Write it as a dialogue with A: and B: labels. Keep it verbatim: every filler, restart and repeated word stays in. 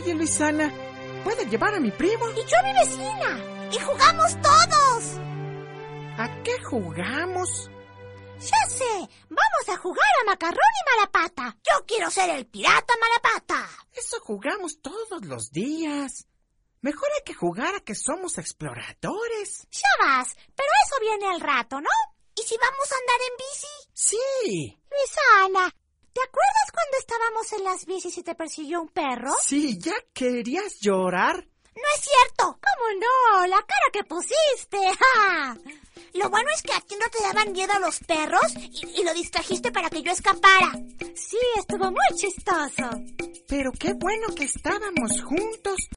A: Oye, Luisana, ¿puedo llevar a mi primo?
B: Y yo a mi vecina. Y jugamos todos.
A: ¿A qué jugamos?
B: Ya sé, vamos a jugar a macarrón y malapata. Yo quiero ser el pirata malapata.
A: Eso jugamos todos los días. Mejor hay que jugar a que somos exploradores.
B: Ya vas, pero eso viene al rato, ¿no? ¿Y si vamos a andar en bici?
A: Sí.
B: Luisana, ¿te acuerdas cuando estábamos en las bicis y te persiguió un perro?
A: Sí, ¿ya querías llorar?
B: No es cierto. ¿Cómo no? La cara que pusiste. ¡Ja! Lo bueno es que a ti no te daban miedo los perros y, y lo distrajiste para que yo escapara. Sí, estuvo muy chistoso.
A: Pero qué bueno que estábamos juntos.